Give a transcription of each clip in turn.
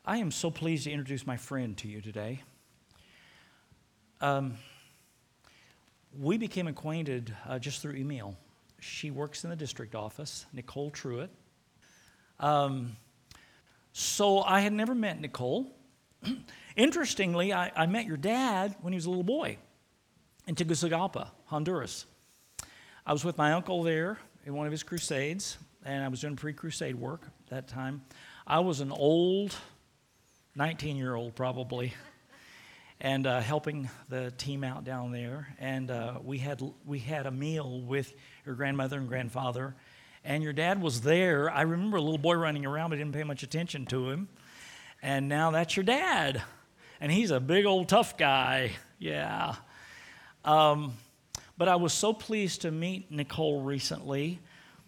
I am so pleased to introduce my friend to you today. We became acquainted just through email. She works in the district office, Nicole Truitt. So I had never met Nicole. Interestingly, I met your dad when he was a little boy in Tegucigalpa, Honduras. I was with my uncle there in one of his crusades, and I was doing pre-crusade work at that time. I was an old 19-year-old probably, and helping the team out down there. And we had a meal with your grandmother and grandfather, and your dad was there. I remember a little boy running around, but didn't pay much attention to him. And now that's your dad, and he's a big old tough guy. Yeah. But I was so pleased to meet Nicole recently.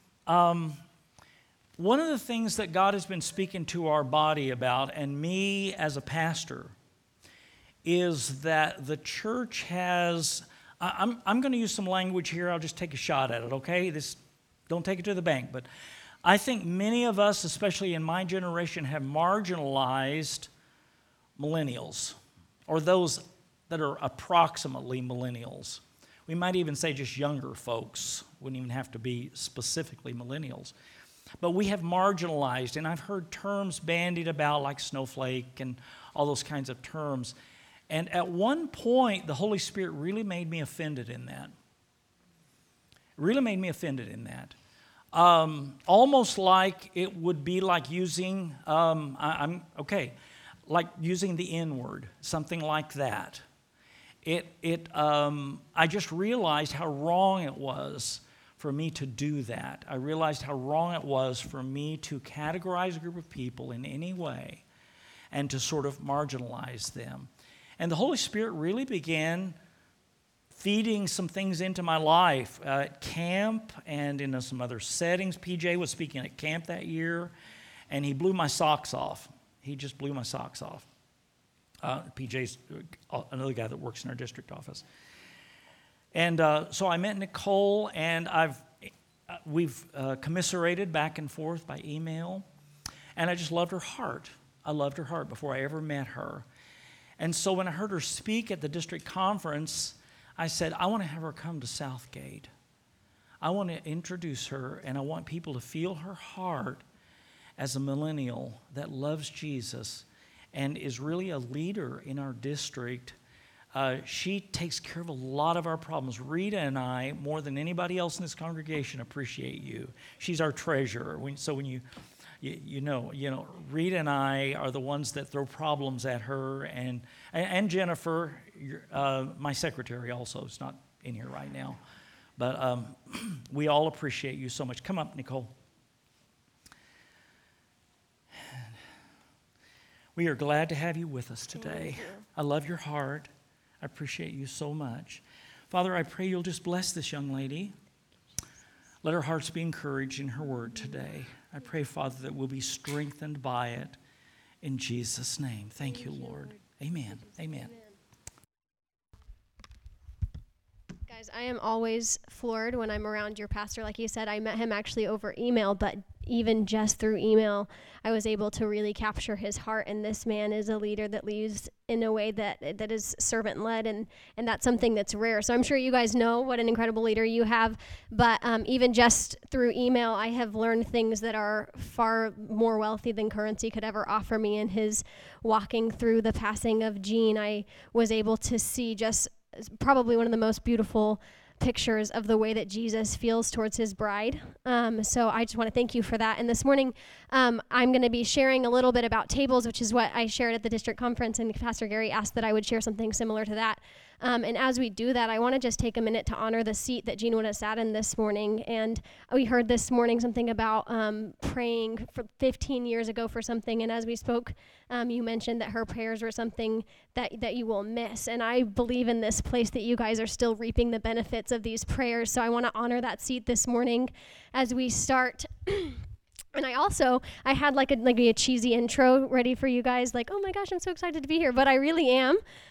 One of the things that God has been speaking to our body about, and me as a pastor, is that the church has, I'm going to use some language here, I'll just take a shot at it, okay? Don't take it to the bank, but I think many of us, especially in my generation, have marginalized millennials, or those that are approximately millennials. We might even say just younger folks, wouldn't even have to be specifically millennials. But we have marginalized, and I've heard terms bandied about like snowflake and all those kinds of terms. And at one point, the Holy Spirit really made me offended in that. Really made me offended in that. Almost like it would be like using, like using the N-word, something like that. I just realized how wrong it was for me to do that. I realized how wrong it was for me to categorize a group of people in any way and to sort of marginalize them. And the Holy Spirit really began feeding some things into my life at camp and in some other settings. PJ was speaking at camp that year, and he blew my socks off. He just blew my socks off. PJ's another guy that works in our district office. And so I met Nicole, and we've commiserated back and forth by email, and I just loved her heart. I loved her heart before I ever met her. And so when I heard her speak at the district conference, I said, I want to have her come to Southgate. I want to introduce her, and I want people to feel her heart as a millennial that loves Jesus and is really a leader in our district. She takes care of a lot of our problems. Rita and I, more than anybody else in this congregation, appreciate you. She's our treasurer. So when you know, Rita and I are the ones that throw problems at her, and Jennifer, my secretary, also is not in here right now. But we all appreciate you so much. Come up, Nicole. We are glad to have you with us today. I love your heart. I appreciate you so much. Father, I pray you'll just bless this young lady. Let her hearts be encouraged in her word today. I pray, Father, that we'll be strengthened by it in Jesus' name. Thank you, Lord. Amen. Amen. Guys, I am always floored when I'm around your pastor. Like you said, I met him actually over email, but even just through email, I was able to really capture his heart. And this man is a leader that leads in a way that is servant-led, and that's something that's rare. So I'm sure you guys know what an incredible leader you have. But even just through email, I have learned things that are far more wealthy than currency could ever offer me. In his walking through the passing of Jean, I was able to see just probably one of the most beautiful pictures of the way that Jesus feels towards his bride. So I just want to thank you for that. And this morning, I'm going to be sharing a little bit about tables, which is what I shared at the district conference, and Pastor Gary asked that I would share something similar to that. And as we do that, I want to just take a minute to honor the seat that Jean would have sat in this morning. And we heard this morning something about praying for 15 years ago for something. And as we spoke, you mentioned that her prayers were something that you will miss. And I believe in this place that you guys are still reaping the benefits of these prayers. So I want to honor that seat this morning as we start. And I had like a cheesy intro ready for you guys, like, oh my gosh, I'm so excited to be here, but I really am.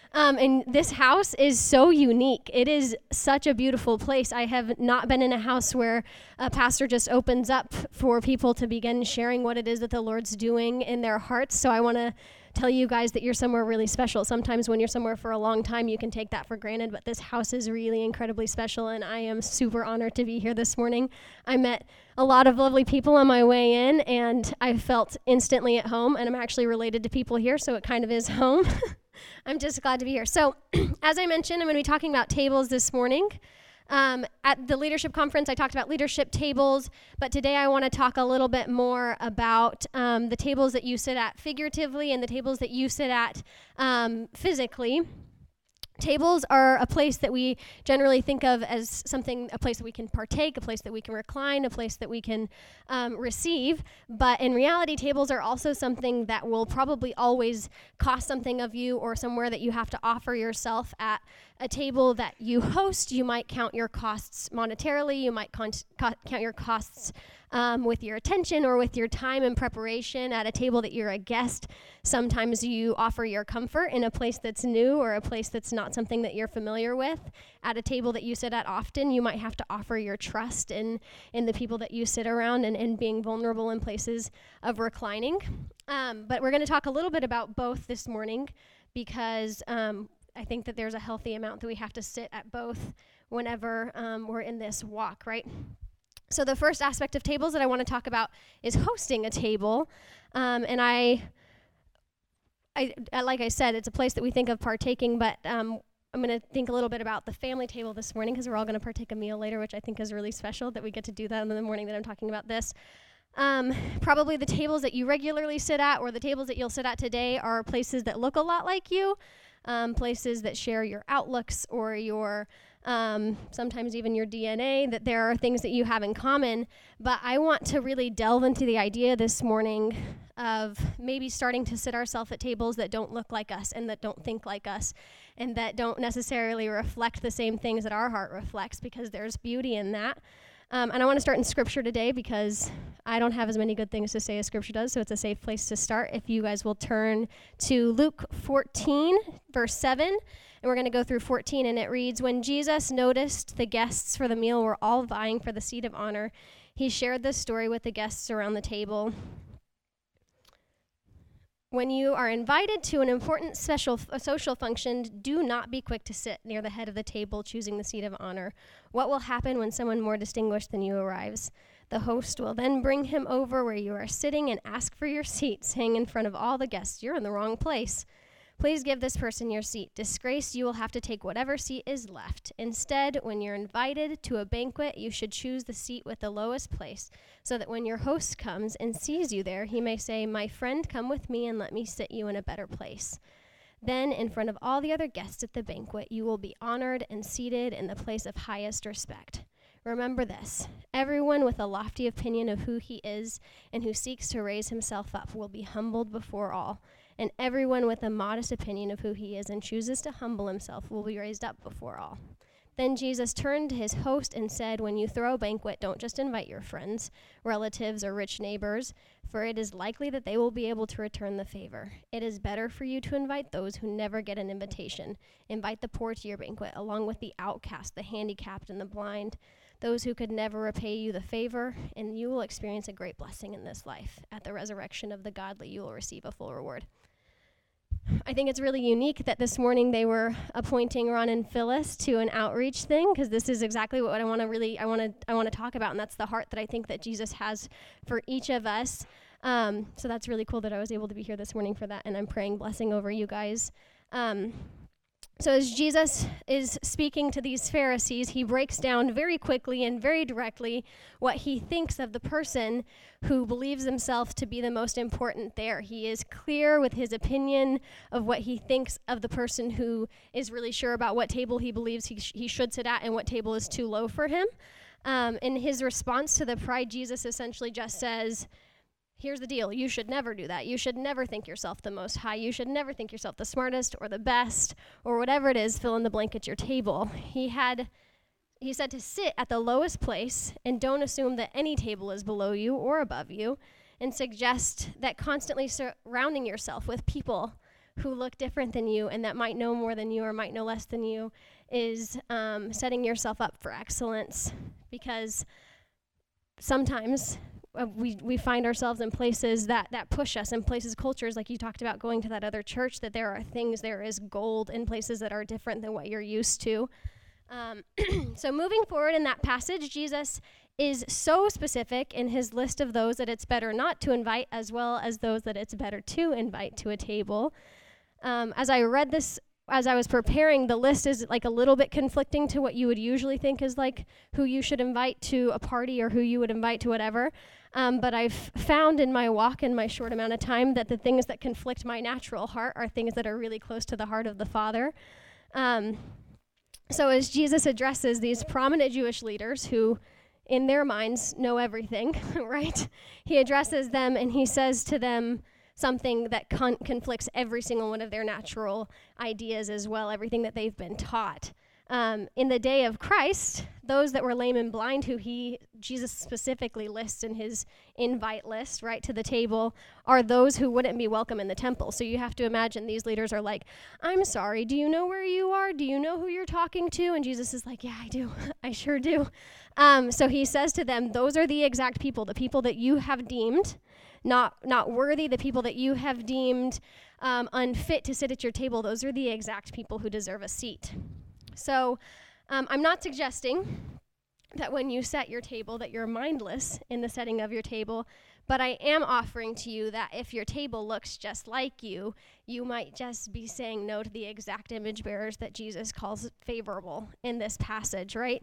And this house is so unique. It is such a beautiful place. I have not been in a house where a pastor just opens up for people to begin sharing what it is that the Lord's doing in their hearts. So I want to tell you guys that you're somewhere really special. Sometimes when you're somewhere for a long time, you can take that for granted, but this house is really incredibly special, and I am super honored to be here this morning. I met a lot of lovely people on my way in, and I felt instantly at home, and I'm actually related to people here, so it kind of is home. I'm just glad to be here. So, as I mentioned, I'm going to be talking about tables this morning. At the leadership conference, I talked about leadership tables, but today I want to talk a little bit more about the tables that you sit at figuratively and the tables that you sit at physically. Tables are a place that we generally think of as a place that we can partake, a place that we can recline, a place that we can receive. But in reality, tables are also something that will probably always cost something of you, or somewhere that you have to offer yourself at. A table that you host, you might count your costs monetarily, you might count your costs with your attention or with your time and preparation. At a table that you're a guest, sometimes you offer your comfort in a place that's new or a place that's not something that you're familiar with. At a table that you sit at often, you might have to offer your trust in the people that you sit around and being vulnerable in places of reclining. But we're going to talk a little bit about both this morning because I think that there's a healthy amount that we have to sit at both whenever we're in this walk, right? So the first aspect of tables that I want to talk about is hosting a table. And I like I said, it's a place that we think of partaking, but I'm going to think a little bit about the family table this morning because we're all going to partake a meal later, which I think is really special that we get to do that in the morning that I'm talking about this. Probably the tables that you regularly sit at or the tables that you'll sit at today are places that look a lot like you. Places that share your outlooks or your sometimes even your DNA, that there are things that you have in common. But I want to really delve into the idea this morning of maybe starting to sit ourselves at tables that don't look like us and that don't think like us and that don't necessarily reflect the same things that our heart reflects, because there's beauty in that. And I want to start in Scripture today because I don't have as many good things to say as Scripture does, so it's a safe place to start. If you guys will turn to Luke 14, verse 7, and we're going to go through 14, and it reads, "When Jesus noticed the guests for the meal were all vying for the seat of honor, he shared this story with the guests around the table. When you are invited to an important social function, do not be quick to sit near the head of the table, choosing the seat of honor. What will happen when someone more distinguished than you arrives? The host will then bring him over where you are sitting and ask for your seat, saying in front of all the guests, 'You're in the wrong place. Please give this person your seat.' Disgraced, you will have to take whatever seat is left. Instead, when you're invited to a banquet, you should choose the seat with the lowest place, so that when your host comes and sees you there, he may say, 'My friend, come with me and let me sit you in a better place.' Then, in front of all the other guests at the banquet, you will be honored and seated in the place of highest respect. Remember this, everyone with a lofty opinion of who he is and who seeks to raise himself up will be humbled before all. And everyone with a modest opinion of who he is and chooses to humble himself will be raised up before all." Then Jesus turned to his host and said, "When you throw a banquet, don't just invite your friends, relatives, or rich neighbors, for it is likely that they will be able to return the favor. It is better for you to invite those who never get an invitation. Invite the poor to your banquet, along with the outcast, the handicapped, and the blind, those who could never repay you the favor, and you will experience a great blessing in this life. At the resurrection of the godly, you will receive a full reward." I think it's really unique that this morning they were appointing Ron and Phyllis to an outreach thing, because this is exactly what I want to talk about, and that's the heart that I think that Jesus has for each of us. So that's really cool that I was able to be here this morning for that, and I'm praying blessing over you guys. So as Jesus is speaking to these Pharisees, he breaks down very quickly and very directly what he thinks of the person who believes himself to be the most important there. He is clear with his opinion of what he thinks of the person who is really sure about what table he believes he should sit at and what table is too low for him. In his response to the pride, Jesus essentially just says, here's the deal. You should never do that. You should never think yourself the most high. You should never think yourself the smartest or the best or whatever it is, fill in the blank at your table. He said to sit at the lowest place and don't assume that any table is below you or above you, and suggest that constantly surrounding yourself with people who look different than you and that might know more than you or might know less than you is setting yourself up for excellence, because sometimes we find ourselves in places that push us, in places, cultures, like you talked about going to that other church, that there is gold in places that are different than what you're used to. So moving forward in that passage, Jesus is so specific in his list of those that it's better not to invite, as well as those that it's better to invite to a table. As I read this, as I was preparing, the list is like a little bit conflicting to what you would usually think is like who you should invite to a party or who you would invite to whatever. But I've found in my walk, in my short amount of time, that the things that conflict my natural heart are things that are really close to the heart of the Father. So as Jesus addresses these prominent Jewish leaders who, in their minds, know everything, right? He addresses them and he says to them something that conflicts every single one of their natural ideas as well, everything that they've been taught. In the day of Christ, those that were lame and blind, who Jesus specifically lists in his invite list, right, to the table, are those who wouldn't be welcome in the temple. So you have to imagine these leaders are like, I'm sorry, do you know where you are? Do you know who you're talking to? And Jesus is like, yeah, I do. I sure do. So he says to them, those are the exact people, the people that you have deemed not worthy, the people that you have deemed unfit to sit at your table. Those are the exact people who deserve a seat. So I'm not suggesting that when you set your table that you're mindless in the setting of your table, but I am offering to you that if your table looks just like you might just be saying no to the exact image bearers that Jesus calls favorable in this passage, right?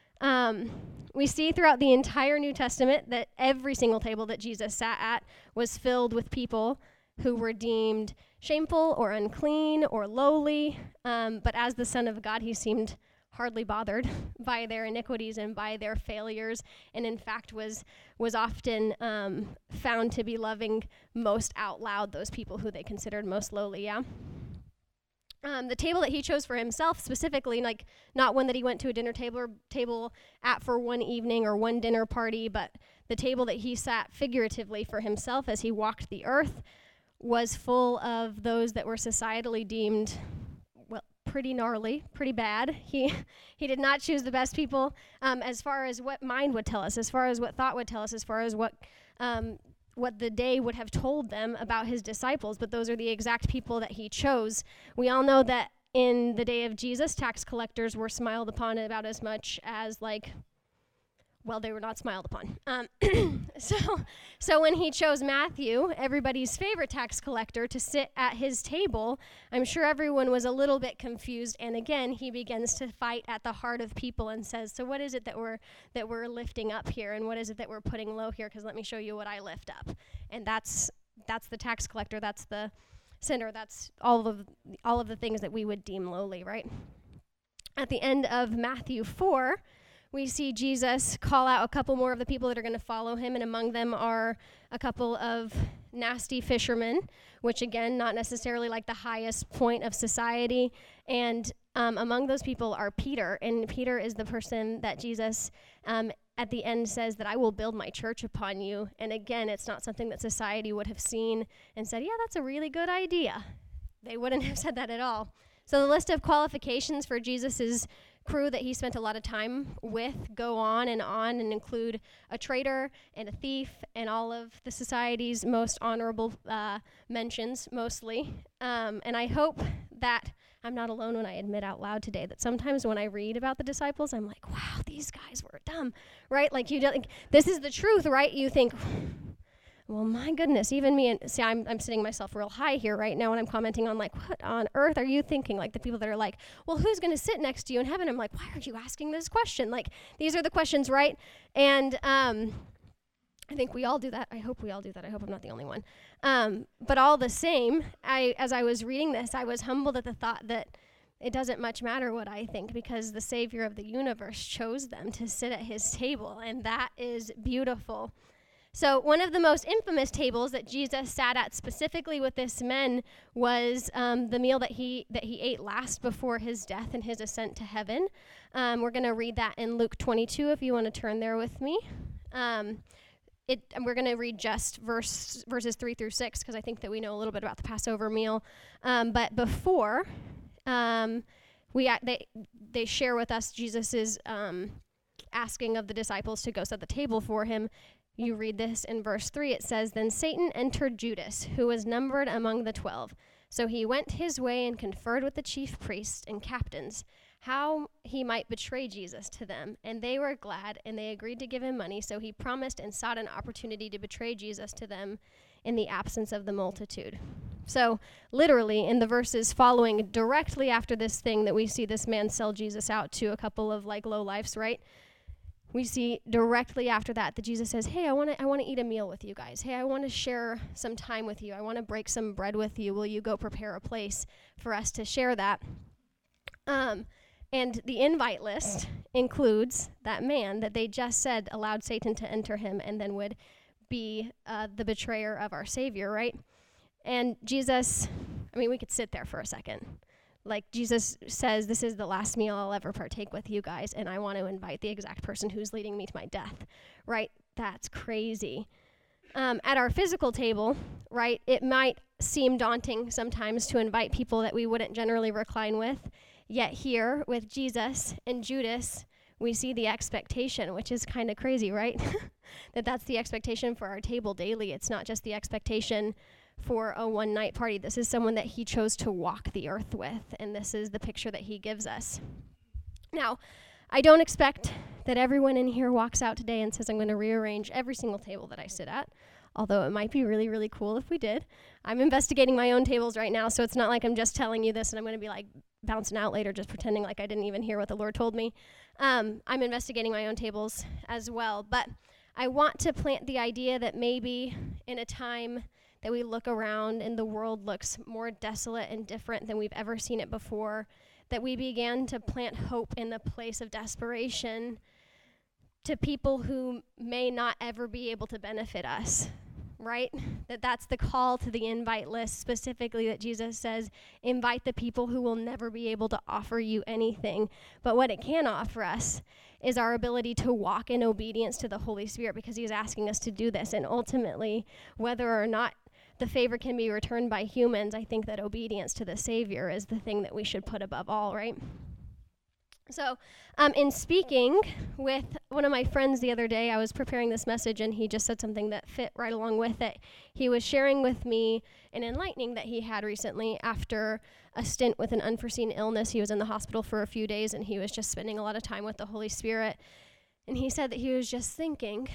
We see throughout the entire New Testament that every single table that Jesus sat at was filled with people who were deemed shameful or unclean or lowly, but as the Son of God, he seemed hardly bothered by their iniquities and by their failures, and in fact was often found to be loving most out loud those people who they considered most lowly, yeah? The table that he chose for himself specifically, like not one that he went to a dinner table at for one evening or one dinner party, but the table that he sat figuratively for himself as he walked the earth was full of those that were societally deemed, well, pretty gnarly, pretty bad. He did not choose the best people as far as what mind would tell us, as far as what thought would tell us, as far as what the day would have told them about his disciples, but those are the exact people that he chose. We all know that in the day of Jesus, tax collectors were smiled upon about as much as they were not smiled upon. So when he chose Matthew, everybody's favorite tax collector, to sit at his table, I'm sure everyone was a little bit confused. And again, he begins to fight at the heart of people and says, so what is it that we're lifting up here? And what is it that we're putting low here? Because let me show you what I lift up. And that's the tax collector. That's the sinner. That's all of the things that we would deem lowly, right? At the end of Matthew 4, we see Jesus call out a couple more of the people that are going to follow him, and among them are a couple of nasty fishermen, which again, not necessarily like the highest point of society. And among those people are Peter, and Peter is the person that Jesus at the end says that I will build my church upon you. And again, it's not something that society would have seen and said, yeah, that's a really good idea. They wouldn't have said that at all. So the list of qualifications for Jesus's crew that he spent a lot of time with go on and include a traitor and a thief and all of the society's most honorable mentions, mostly. And I hope that I'm not alone when I admit out loud today that sometimes when I read about the disciples, I'm like, wow, these guys were dumb, right? Like, you don't think this is the truth, right? You think, well, my goodness, even me, and see, I'm sitting myself real high here right now, and I'm commenting on, like, what on earth are you thinking? Like, the people that are like, well, who's going to sit next to you in heaven? I'm like, why are you asking this question? Like, these are the questions, right? And I think we all do that. I hope we all do that. I hope I'm not the only one. But all the same, as I was reading this, I was humbled at the thought that it doesn't much matter what I think, because the Savior of the universe chose them to sit at his table, and that is beautiful. So one of the most infamous tables that Jesus sat at specifically with this men was the meal that he ate last before his death and his ascent to heaven. We're going to read that in Luke 22 if you want to turn there with me. and we're going to read just verses 3 through 6 because I think that we know a little bit about the Passover meal. But before, they share with us Jesus's asking of the disciples to go set the table for him. You read this in verse 3. It says, "Then Satan entered Judas, who was numbered among the 12. So he went his way and conferred with the chief priests and captains how he might betray Jesus to them. And they were glad, and they agreed to give him money. So he promised and sought an opportunity to betray Jesus to them in the absence of the multitude." So literally in the verses following directly after this thing that we see this man sell Jesus out to a couple of like lowlifes, right? We see directly after that Jesus says, "Hey, I want to eat a meal with you guys. Hey, I want to share some time with you. I want to break some bread with you. Will you go prepare a place for us to share that?" And the invite list includes that man that they just said allowed Satan to enter him and then would be the betrayer of our Savior, right? And Jesus, we could sit there for a second. Like Jesus says, "This is the last meal I'll ever partake with you guys, and I want to invite the exact person who's leading me to my death," right? That's crazy. At our physical table, right, it might seem daunting sometimes to invite people that we wouldn't generally recline with. Yet here with Jesus and Judas, we see the expectation, which is kind of crazy, right? That's the expectation for our table daily. It's not just the expectation for a one-night party. This is someone that he chose to walk the earth with, and this is the picture that he gives us. Now, I don't expect that everyone in here walks out today and says, "I'm going to rearrange every single table that I sit at," although it might be really, really cool if we did. I'm investigating my own tables right now, so it's not like I'm just telling you this and I'm going to be like bouncing out later just pretending like I didn't even hear what the Lord told me. I'm investigating my own tables as well, but I want to plant the idea that maybe in a time that we look around and the world looks more desolate and different than we've ever seen it before, that we began to plant hope in the place of desperation to people who may not ever be able to benefit us, right? That's the call to the invite list specifically, that Jesus says, invite the people who will never be able to offer you anything. But what it can offer us is our ability to walk in obedience to the Holy Spirit, because he's asking us to do this. And ultimately, whether or not the favor can be returned by humans, I think that obedience to the Savior is the thing that we should put above all, right? So in speaking with one of my friends the other day, I was preparing this message and he just said something that fit right along with it. He was sharing with me an enlightening that he had recently after a stint with an unforeseen illness. He was in the hospital for a few days and he was just spending a lot of time with the Holy Spirit. And he said that he was just thinking,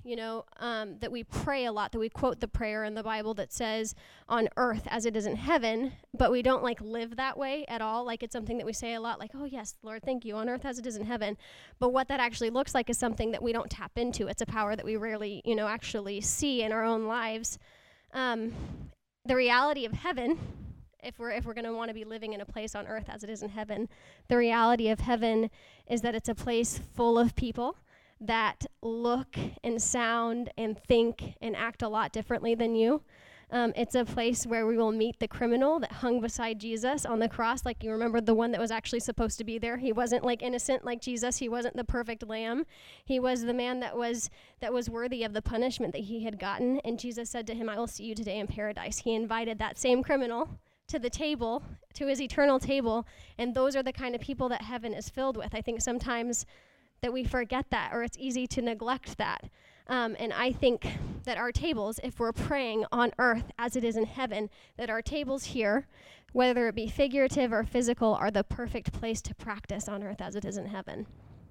that we pray a lot, that we quote the prayer in the Bible that says, on earth as it is in heaven, but we don't live that way at all. Like it's something that we say a lot, like, oh yes, Lord, thank you, on earth as it is in heaven. But what that actually looks like is something that we don't tap into. It's a power that we rarely, actually see in our own lives. The reality of heaven, if we're going to want to be living in a place on earth as it is in heaven, the reality of heaven is that it's a place full of people that look and sound and think and act a lot differently than you. It's a place where we will meet the criminal that hung beside Jesus on the cross. Like, you remember the one that was actually supposed to be there. He wasn't innocent like Jesus. He wasn't the perfect lamb. He was the man that was worthy of the punishment that he had gotten. And Jesus said to him, "I will see you today in paradise." He invited that same criminal to the table, to his eternal table. And those are the kind of people that heaven is filled with. I think sometimes that we forget that, or it's easy to neglect that. And I think that our tables, if we're praying on earth as it is in heaven, that our tables here, whether it be figurative or physical, are the perfect place to practice on earth as it is in heaven.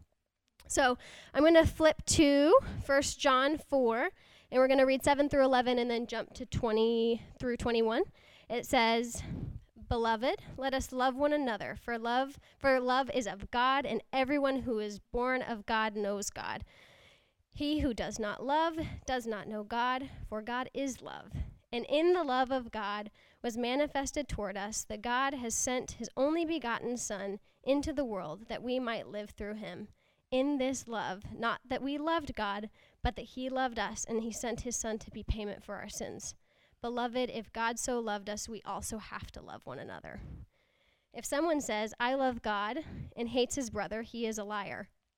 So I'm going to flip to 1 John 4, and we're going to read 7 through 11 and then jump to 20 through 21. It says, "Beloved, let us love one another, for love is of God, and everyone who is born of God knows God. He who does not love does not know God, for God is love. And in the love of God was manifested toward us that God has sent his only begotten Son into the world that we might live through him. In this love, not that we loved God, but that he loved us, and he sent his Son to be payment for our sins. Beloved, if God so loved us, we also have to love one another. If someone says, 'I love God,' and hates his brother, he is a liar.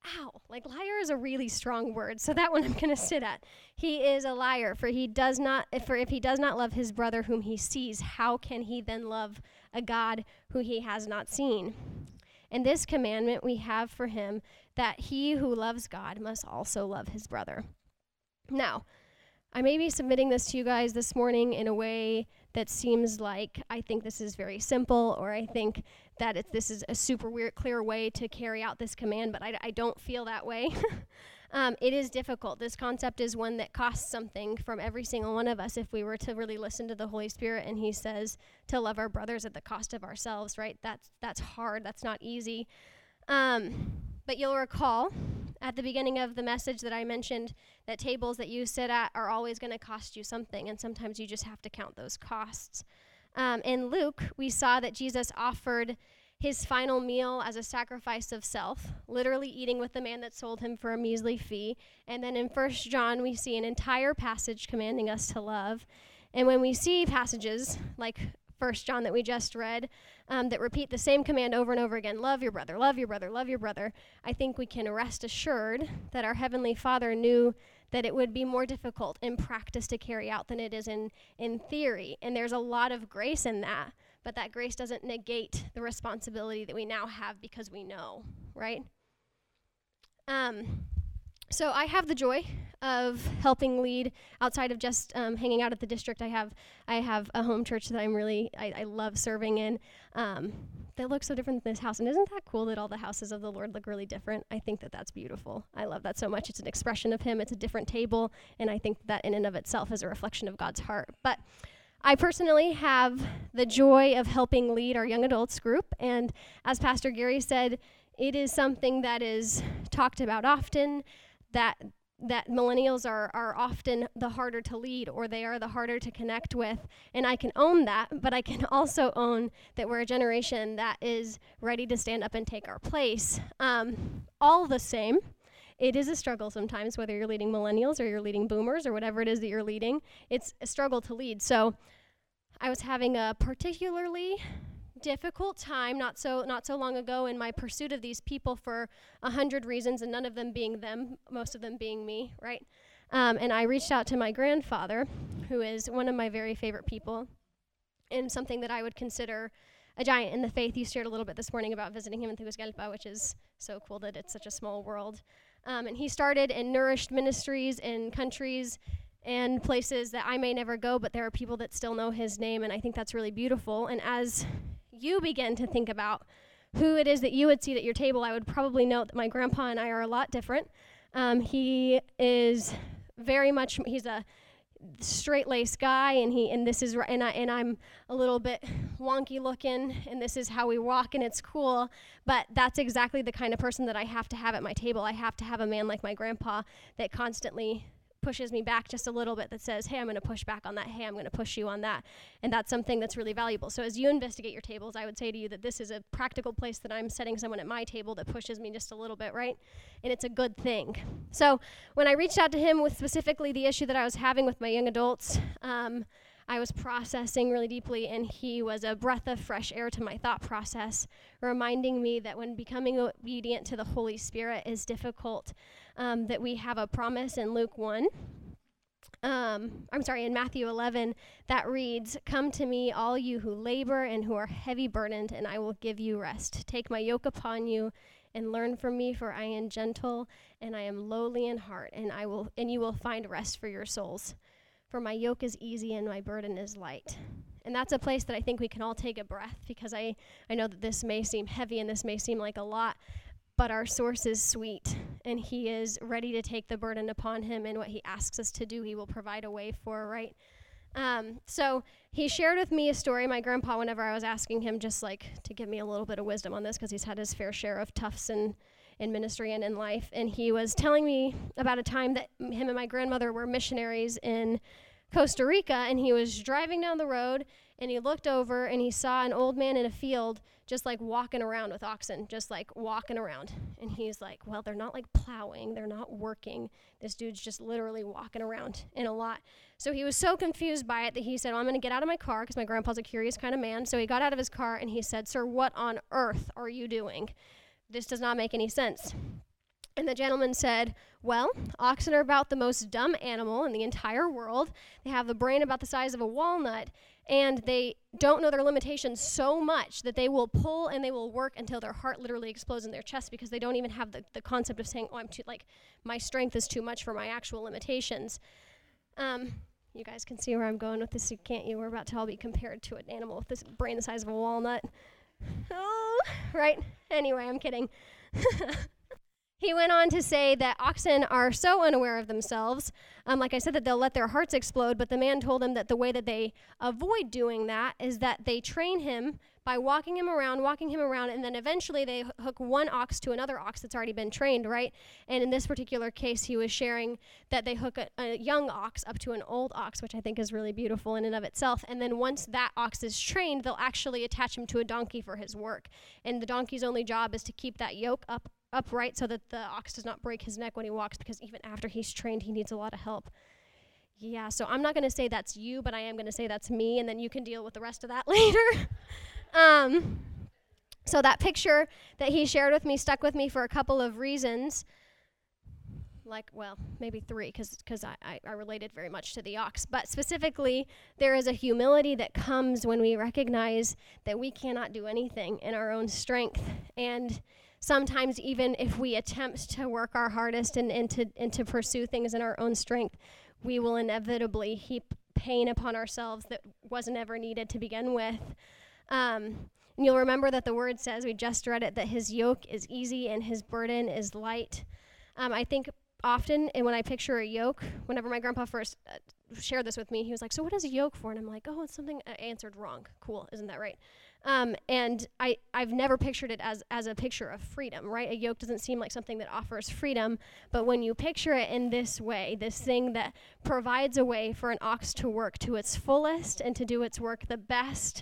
ow, like liar is a really strong word, so that one I'm going to sit at. He is a liar, for if he does not love his brother whom he sees, how can he then love a God who he has not seen? And this commandment we have for him, that he who loves God must also love his brother. Now, I may be submitting this to you guys this morning in a way that seems like I think this is very simple, or I think that this is a super weird, clear way to carry out this command, but I don't feel that way. It is difficult. This concept is one that costs something from every single one of us if we were to really listen to the Holy Spirit, and he says to love our brothers at the cost of ourselves, right? That's hard. That's not easy. But you'll recall at the beginning of the message that I mentioned that tables that you sit at are always going to cost you something, and sometimes you just have to count those costs. In Luke, we saw that Jesus offered his final meal as a sacrifice of self, literally eating with the man that sold him for a measly fee. And then in 1 John, we see an entire passage commanding us to love. And when we see passages like 1 John that we just read that repeat the same command over and over again, love your brother, love your brother, love your brother, I think we can rest assured that our Heavenly Father knew that it would be more difficult in practice to carry out than it is in theory. And there's a lot of grace in that, but that grace doesn't negate the responsibility that we now have because we know, right? So I have the joy of helping lead outside of just hanging out at the district. I have a home church that I love serving in. That looks so different than this house. And isn't that cool that all the houses of the Lord look really different? I think that that's beautiful. I love that so much. It's an expression of him. It's a different table. And I think that in and of itself is a reflection of God's heart. But I personally have the joy of helping lead our young adults group. And as Pastor Gary said, it is something that is talked about often, that millennials are often the harder to lead, or they are the harder to connect with. And I can own that, but I can also own that we're a generation that is ready to stand up and take our place. All the same, it is a struggle sometimes, whether you're leading millennials or you're leading boomers or whatever it is that you're leading. It's a struggle to lead. So I was having a particularly difficult time not so long ago in my pursuit of these people for 100 reasons, and none of them being them, most of them being me, right? And I reached out to my grandfather, who is one of my very favorite people, and something that I would consider a giant in the faith. You shared a little bit this morning about visiting him in Tegucigalpa, which is so cool that it's such a small world. And he started and nourished ministries in countries and places that I may never go, but there are people that still know his name, and I think that's really beautiful. And as you begin to think about who it is that you would seat at your table, I would probably note that my grandpa and I are a lot different. He is very much, he's a straight-laced guy, and I'm a little bit wonky looking, and this is how we walk, and it's cool. But that's exactly the kind of person that I have to have at my table. I have to have a man like my grandpa that constantly pushes me back just a little bit, that says, hey, I'm going to push back on that. Hey, I'm going to push you on that. And that's something that's really valuable. So as you investigate your tables, I would say to you that this is a practical place that I'm setting someone at my table that pushes me just a little bit, right? And it's a good thing. So when I reached out to him with specifically the issue that I was having with my young adults, I was processing really deeply, and he was a breath of fresh air to my thought process, reminding me that when becoming obedient to the Holy Spirit is difficult, that we have a promise in Luke 1. In Matthew 11, that reads, "Come to me, all you who labor and who are heavy burdened, and I will give you rest. Take my yoke upon you and learn from me, for I am gentle and I am lowly in heart, and you will find rest for your souls. For my yoke is easy and my burden is light." And that's a place that I think we can all take a breath, because I know that this may seem heavy and this may seem like a lot, but our source is sweet, and he is ready to take the burden upon him, and what he asks us to do, he will provide a way for, right? So he shared with me a story, my grandpa, whenever I was asking him just like to give me a little bit of wisdom on this, because he's had his fair share of toughs in ministry and in life. And he was telling me about a time that him and my grandmother were missionaries in Costa Rica, and he was driving down the road, and he looked over and he saw an old man in a field just like walking around with oxen, just like walking around. And he's like, well, they're not like plowing, they're not working. This dude's just literally walking around in a lot. So he was so confused by it that he said, well, I'm going to get out of my car, because my grandpa's a curious kind of man. So he got out of his car and he said, "Sir, what on earth are you doing? This does not make any sense." And the gentleman said, well, oxen are about the most dumb animal in the entire world. They have a brain about the size of a walnut, and they don't know their limitations so much that they will pull and they will work until their heart literally explodes in their chest because they don't even have the concept of saying, oh, I'm too, like, my strength is too much for my actual limitations. You guys can see where I'm going with this, can't you? We're about to all be compared to an animal with this brain the size of a walnut. Oh, right? Anyway, I'm kidding. He went on to say that oxen are so unaware of themselves, like I said, that they'll let their hearts explode, but the man told him that the way that they avoid doing that is that they train him by walking him around, and then eventually they hook one ox to another ox that's already been trained, right? And in this particular case, he was sharing that they hook a young ox up to an old ox, which I think is really beautiful in and of itself. And then once that ox is trained, they'll actually attach him to a donkey for his work. And the donkey's only job is to keep that yoke upright so that the ox does not break his neck when he walks, because even after he's trained, he needs a lot of help. Yeah, so I'm not going to say that's you, but I am going to say that's me, and then you can deal with the rest of that later. So that picture that he shared with me stuck with me for a couple of reasons. Maybe three, because I related very much to the ox. But specifically, there is a humility that comes when we recognize that we cannot do anything in our own strength. And sometimes even if we attempt to work our hardest and to pursue things in our own strength, we will inevitably heap pain upon ourselves that wasn't ever needed to begin with. And you'll remember that the word says, we just read it, that his yoke is easy and his burden is light. I think often, and when I picture a yoke, whenever my grandpa first shared this with me, he was like, so what is a yoke for? And I'm like, oh, it's something I answered wrong. Cool, isn't that right? And I've never pictured it as a picture of freedom, right? A yoke doesn't seem like something that offers freedom, but when you picture it in this way, this thing that provides a way for an ox to work to its fullest and to do its work the best,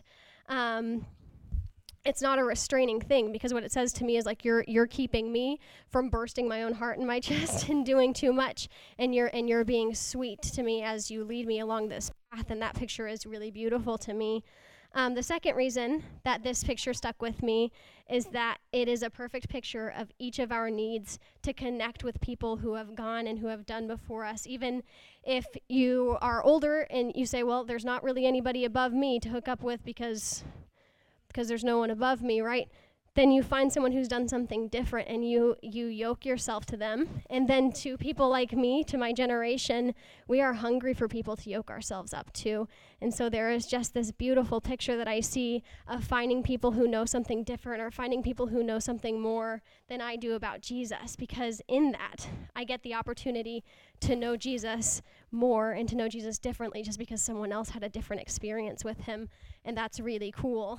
it's not a restraining thing, because what it says to me is like, you're keeping me from bursting my own heart in my chest and doing too much, and you're being sweet to me as you lead me along this path, and that picture is really beautiful to me. The second reason that this picture stuck with me is that it is a perfect picture of each of our needs to connect with people who have gone and who have done before us. Even if you are older and you say, well, there's not really anybody above me to hook up with because there's no one above me, right? Then you find someone who's done something different and you yoke yourself to them. And then to people like me, to my generation, we are hungry for people to yoke ourselves up to. And so there is just this beautiful picture that I see of finding people who know something different, or finding people who know something more than I do about Jesus, because in that, I get the opportunity to know Jesus more and to know Jesus differently just because someone else had a different experience with him. And that's really cool.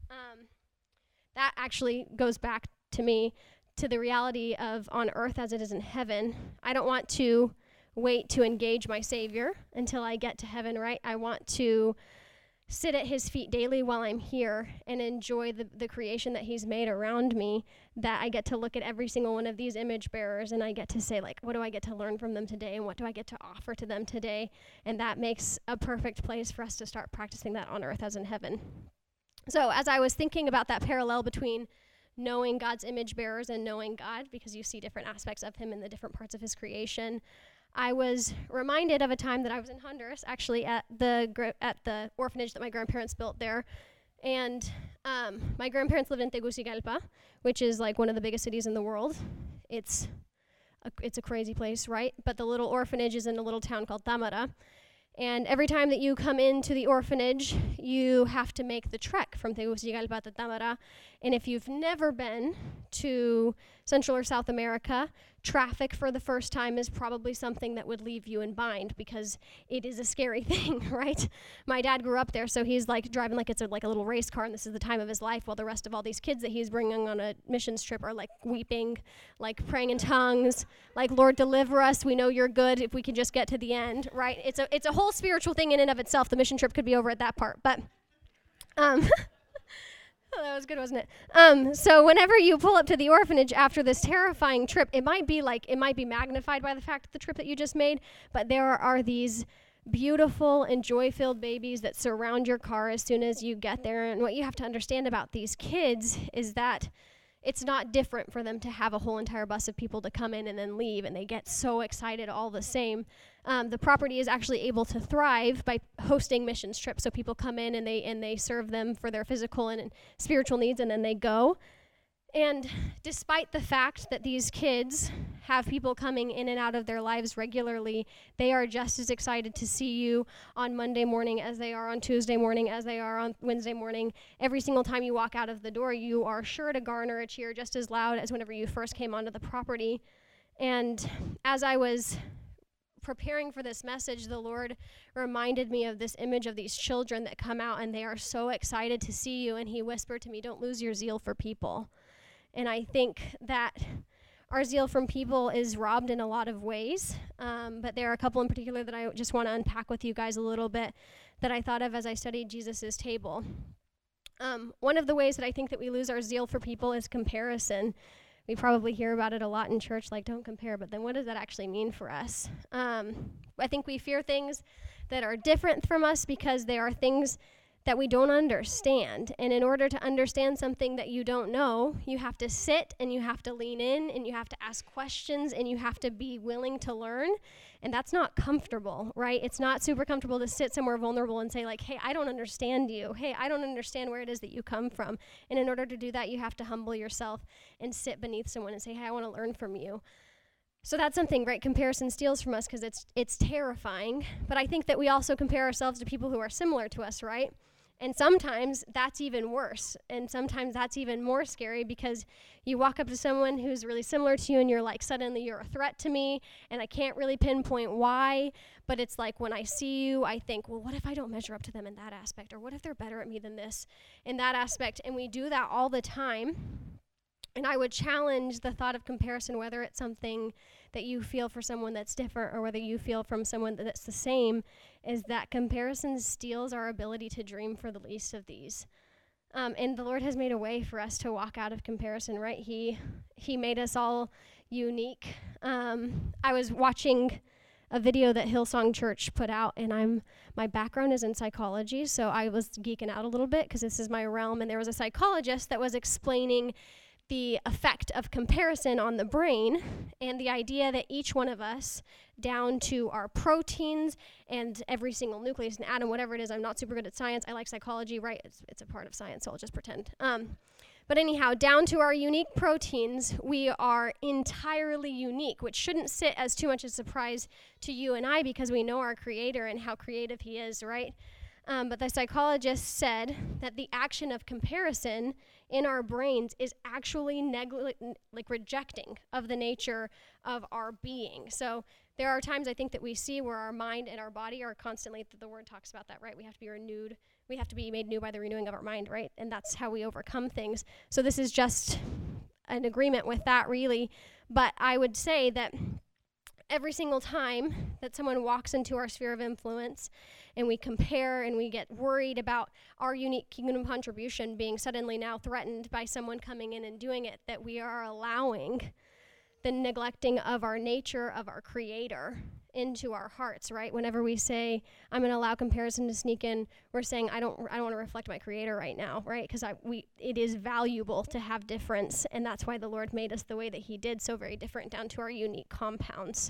That actually goes back to me to the reality of on earth as it is in heaven. I don't want to wait to engage my Savior until I get to heaven, right? I want to sit at his feet daily while I'm here and enjoy the creation that he's made around me, that I get to look at every single one of these image bearers and I get to say, like, what do I get to learn from them today, and what do I get to offer to them today? And that makes a perfect place for us to start practicing that on earth as in heaven. So as I was thinking about that parallel between knowing God's image bearers and knowing God, because you see different aspects of him in the different parts of his creation, I was reminded of a time that I was in Honduras, actually at the orphanage that my grandparents built there. And my grandparents lived in Tegucigalpa, which is like one of the biggest cities in the world. It's a crazy place, right? But the little orphanage is in a little town called Tamara. And every time that you come into the orphanage, you have to make the trek from Tegucigalpa to Tamara. And if you've never been to Central or South America, traffic for the first time is probably something that would leave you in bind, because it is a scary thing, right? My dad grew up there, so he's like driving like it's like a little race car, and this is the time of his life, while the rest of all these kids that he's bringing on a missions trip are like weeping, like praying in tongues, like, Lord, deliver us. We know you're good if we can just get to the end, right? It's a whole spiritual thing in and of itself. The mission trip could be over at that part, but oh, that was good, wasn't it? So whenever you pull up to the orphanage after this terrifying trip, it might be magnified by the fact of the trip that you just made, but there are these beautiful and joy-filled babies that surround your car as soon as you get there. And what you have to understand about these kids is that it's not different for them to have a whole entire bus of people to come in and then leave, and they get so excited all the same. The property is actually able to thrive by hosting missions trips. So people come in and they serve them for their physical and spiritual needs, and then they go. And despite the fact that these kids have people coming in and out of their lives regularly, they are just as excited to see you on Monday morning as they are on Tuesday morning, as they are on Wednesday morning. Every single time you walk out of the door, you are sure to garner a cheer just as loud as whenever you first came onto the property. And as I was preparing for this message, the Lord reminded me of this image of these children that come out and they are so excited to see you. And he whispered to me, "Don't lose your zeal for people." And I think that our zeal from people is robbed in a lot of ways, but there are a couple in particular that I just want to unpack with you guys a little bit that I thought of as I studied Jesus' table. One of the ways that I think that we lose our zeal for people is comparison. We probably hear about it a lot in church, like, don't compare, but then what does that actually mean for us? I think we fear things that are different from us because they are things that we don't understand. And in order to understand something that you don't know, you have to sit and you have to lean in and you have to ask questions and you have to be willing to learn. And that's not comfortable, right? It's not super comfortable to sit somewhere vulnerable and say, like, hey, I don't understand you. Hey, I don't understand where it is that you come from. And in order to do that, you have to humble yourself and sit beneath someone and say, hey, I want to learn from you. So that's something, right? Comparison steals from us because it's terrifying. But I think that we also compare ourselves to people who are similar to us, right? And sometimes that's even worse. And sometimes that's even more scary because you walk up to someone who's really similar to you and you're like, suddenly you're a threat to me and I can't really pinpoint why. But it's like when I see you, I think, well, what if I don't measure up to them in that aspect? Or what if they're better at me than this in that aspect? And we do that all the time. And I would challenge the thought of comparison, whether it's something that you feel for someone that's different or whether you feel from someone that's the same, is that comparison steals our ability to dream for the least of these. And the Lord has made a way for us to walk out of comparison, right? He made us all unique. I was watching a video that Hillsong Church put out, and my background is in psychology, so I was geeking out a little bit because this is my realm, and there was a psychologist that was explaining the effect of comparison on the brain and the idea that each one of us, down to our proteins and every single nucleus and atom, whatever it is, I'm not super good at science. I like psychology, right? It's a part of science, so I'll just pretend. But anyhow, down to our unique proteins, we are entirely unique, which shouldn't sit as too much a surprise to you and I because we know our Creator and how creative He is, right? But the psychologist said that the action of comparison in our brains is actually rejecting of the nature of our being. So there are times I think that we see where our mind and our body are constantly, the word talks about that, right? We have to be renewed. We have to be made new by the renewing of our mind, right? And that's how we overcome things. So this is just an agreement with that, really. But I would say that every single time that someone walks into our sphere of influence and we compare and we get worried about our unique kingdom contribution being suddenly now threatened by someone coming in and doing it, that we are allowing the neglecting of our nature, of our Creator, into our hearts, right? Whenever we say, I'm going to allow comparison to sneak in, we're saying, I don't want to reflect my Creator right now, right? Because it is valuable to have difference, and that's why the Lord made us the way that He did, so very different down to our unique compounds.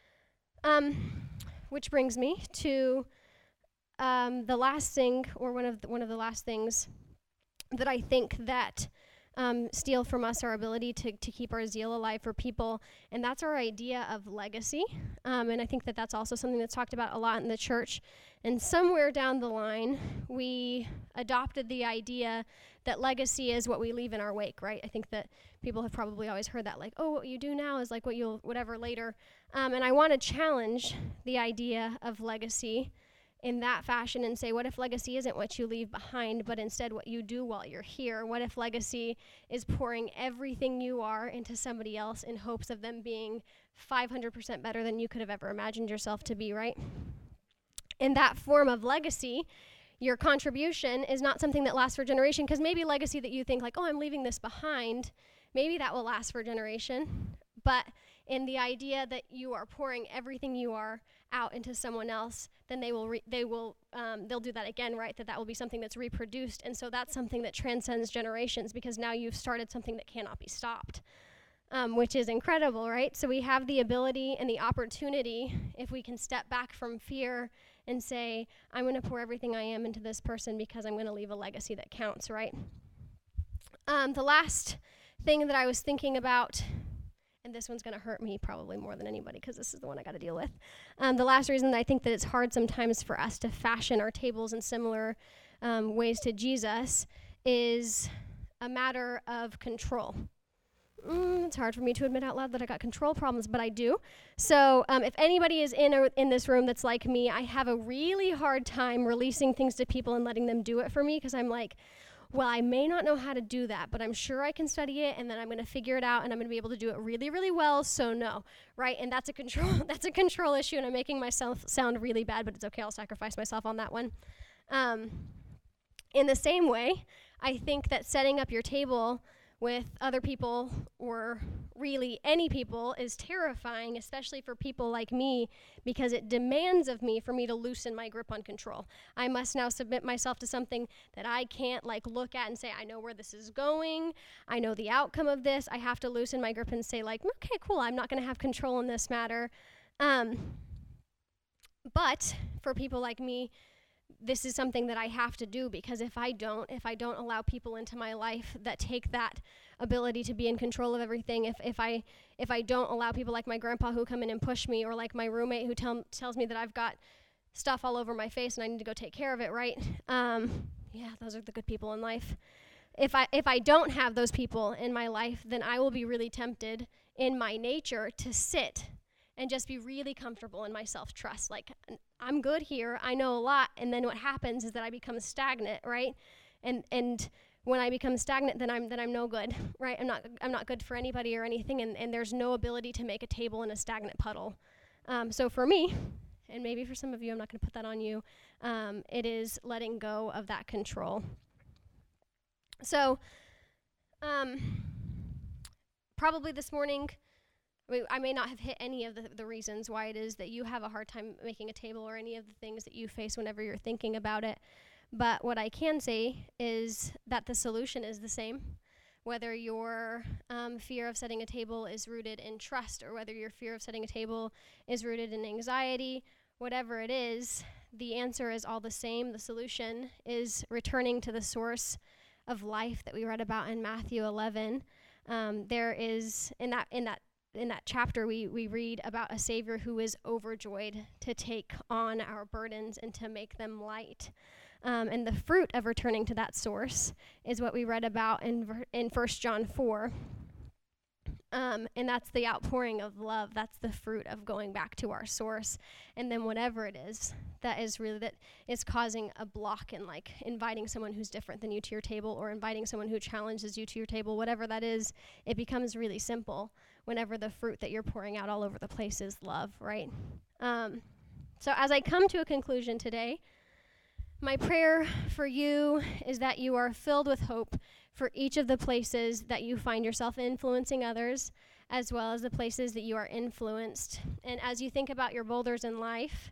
Which brings me to the last thing, or one of the last things that I think that steal from us our ability to keep our zeal alive for people, and that's our idea of legacy. And I think that that's also something that's talked about a lot in the church. And somewhere down the line, we adopted the idea that legacy is what we leave in our wake, right? I think that people have probably always heard that, like, oh, what you do now is like what you'll whatever later. And I want to challenge the idea of legacy in that fashion and say, what if legacy isn't what you leave behind, but instead what you do while you're here? What if legacy is pouring everything you are into somebody else in hopes of them being 500% better than you could have ever imagined yourself to be, right? In that form of legacy, your contribution is not something that lasts for a generation, because maybe legacy that you think like, oh, I'm leaving this behind, maybe that will last for a generation. But And the idea that you are pouring everything you are out into someone else, then they'll do that again, right? That will be something that's reproduced. And so that's something that transcends generations, because now you've started something that cannot be stopped, which is incredible, right? So we have the ability and the opportunity, if we can step back from fear and say, I'm going to pour everything I am into this person because I'm going to leave a legacy that counts, right? The last thing that I was thinking about, and this one's going to hurt me probably more than anybody because this is the one I got to deal with. The last reason that I think that it's hard sometimes for us to fashion our tables in similar ways to Jesus is a matter of control. It's hard for me to admit out loud that I got control problems, but I do. So if anybody is in this room that's like me, I have a really hard time releasing things to people and letting them do it for me, because I'm like, well, I may not know how to do that, but I'm sure I can study it, and then I'm going to figure it out, and I'm going to be able to do it really, really well, so no, right? And that's a control issue, and I'm making myself sound really bad, but it's okay. I'll sacrifice myself on that one. In the same way, I think that setting up your table with other people, or really any people, is terrifying, especially for people like me, because it demands of me for me to loosen my grip on control. I must now submit myself to something that I can't look at and say, I know where this is going, I know the outcome of this. I have to loosen my grip and say okay, cool, I'm not going to have control in this matter. But for people like me, this is something that I have to do, because if I don't allow people into my life that take that ability to be in control of everything, if I don't allow people like my grandpa who come in and push me, or like my roommate who tells me that I've got stuff all over my face and I need to go take care of it, right? Yeah, those are the good people in life. If I don't have those people in my life, then I will be really tempted in my nature to sit and just be really comfortable in my self-trust. I'm good here, I know a lot, and then what happens is that I become stagnant, right? And when I become stagnant, then I'm no good, right? I'm not good for anybody or anything, and there's no ability to make a table in a stagnant puddle. So for me, and maybe for some of you, I'm not going to put that on you, it is letting go of that control. So probably this morning, I may not have hit any of the reasons why it is that you have a hard time making a table, or any of the things that you face whenever you're thinking about it. But what I can say is that the solution is the same. Whether your fear of setting a table is rooted in trust, or whether your fear of setting a table is rooted in anxiety, whatever it is, the answer is all the same. The solution is returning to the source of life that we read about in Matthew 11. There is, in that chapter, we read about a Savior who is overjoyed to take on our burdens and to make them light. And the fruit of returning to that source is what we read about in 1 John 4. And that's the outpouring of love. That's the fruit of going back to our source. And then whatever it is that is causing a block in inviting someone who's different than you to your table, or inviting someone who challenges you to your table, whatever that is, it becomes really simple whenever the fruit that you're pouring out all over the place is love, right? So as I come to a conclusion today, my prayer for you is that you are filled with hope for each of the places that you find yourself influencing others, as well as the places that you are influenced. And as you think about your boulders in life,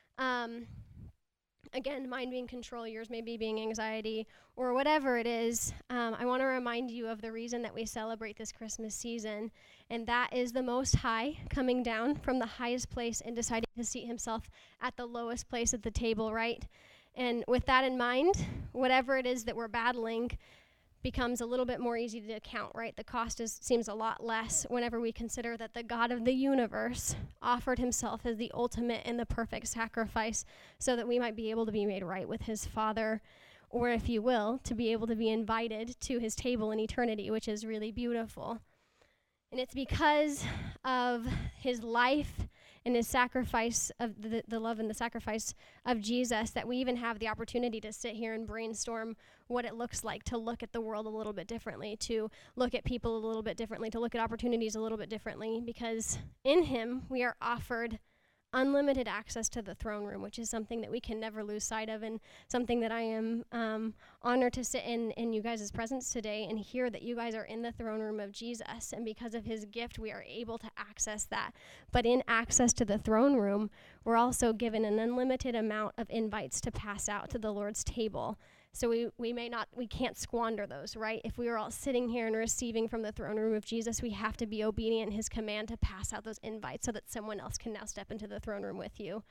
again, mine being control, yours maybe being anxiety, or whatever it is, I want to remind you of the reason that we celebrate this Christmas season, and that is the Most High coming down from the highest place and deciding to seat himself at the lowest place at the table, right? And with that in mind, whatever it is that we're battling becomes a little bit more easy to count, right? The cost seems a lot less whenever we consider that the God of the universe offered himself as the ultimate and the perfect sacrifice so that we might be able to be made right with his Father, or if you will, to be able to be invited to his table in eternity, which is really beautiful. And it's because of his life and his sacrifice, of the love and the sacrifice of Jesus, that we even have the opportunity to sit here and brainstorm what it looks like to look at the world a little bit differently, to look at people a little bit differently, to look at opportunities a little bit differently, because in him we are offered unlimited access to the throne room, which is something that we can never lose sight of, and something that I am honored to sit in you guys' presence today and hear that you guys are in the throne room of Jesus, and because of his gift, we are able to access that. But in access to the throne room, we're also given an unlimited amount of invites to pass out to the Lord's table. So we can't squander those, right? If we are all sitting here and receiving from the throne room of Jesus, we have to be obedient in his command to pass out those invites so that someone else can now step into the throne room with you.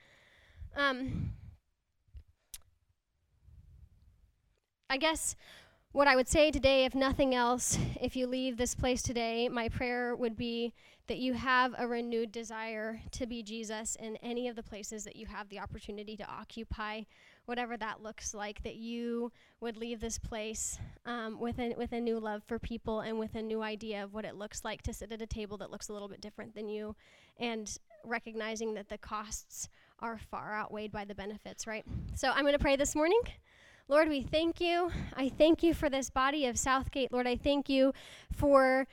I guess what I would say today, if nothing else, if you leave this place today, my prayer would be that you have a renewed desire to be Jesus in any of the places that you have the opportunity to occupy, whatever that looks like, that you would leave this place with a new love for people and with a new idea of what it looks like to sit at a table that looks a little bit different than you, and recognizing that the costs are far outweighed by the benefits, right? So I'm going to pray this morning. Lord, we thank you. I thank you for this body of Southgate. Lord, I thank you for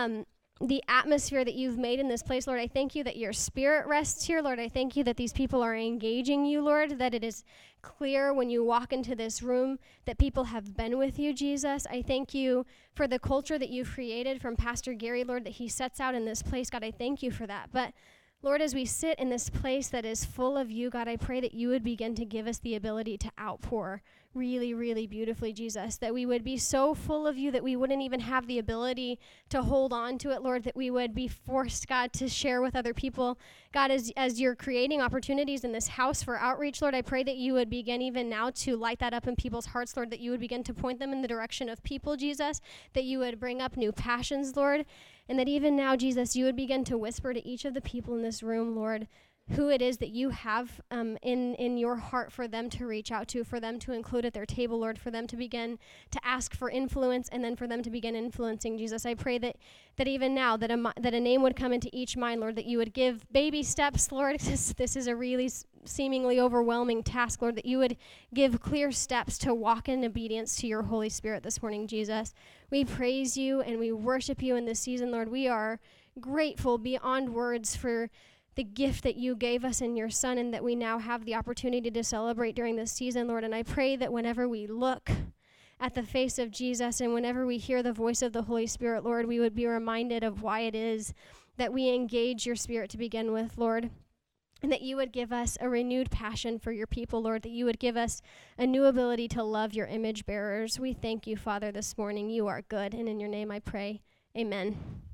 the atmosphere that you've made in this place. Lord, I thank you that your spirit rests here. Lord, I thank you that these people are engaging you, Lord, that it is clear when you walk into this room that people have been with you, Jesus. I thank you for the culture that you've created from Pastor Gary, Lord, that he sets out in this place. God, I thank you for that. But Lord, as we sit in this place that is full of you, God, I pray that you would begin to give us the ability to outpour really, really beautifully, Jesus, that we would be so full of you that we wouldn't even have the ability to hold on to it, Lord, that we would be forced, God, to share with other people. God, as you're creating opportunities in this house for outreach, Lord, I pray that you would begin even now to light that up in people's hearts, Lord, that you would begin to point them in the direction of people, Jesus, that you would bring up new passions, Lord, and that even now, Jesus, you would begin to whisper to each of the people in this room, Lord, who it is that you have in your heart for them to reach out to, for them to include at their table, Lord, for them to begin to ask for influence, and then for them to begin influencing, Jesus. I pray that even now, that a name would come into each mind, Lord, that you would give baby steps, Lord. This is a really seemingly overwhelming task, Lord, that you would give clear steps to walk in obedience to your Holy Spirit this morning, Jesus. We praise you and we worship you in this season, Lord. We are grateful beyond words for the gift that you gave us in your Son, and that we now have the opportunity to celebrate during this season, Lord. And I pray that whenever we look at the face of Jesus and whenever we hear the voice of the Holy Spirit, Lord, we would be reminded of why it is that we engage your Spirit to begin with, Lord. And that you would give us a renewed passion for your people, Lord, that you would give us a new ability to love your image bearers. We thank you, Father, this morning. You are good, and in your name I pray. Amen.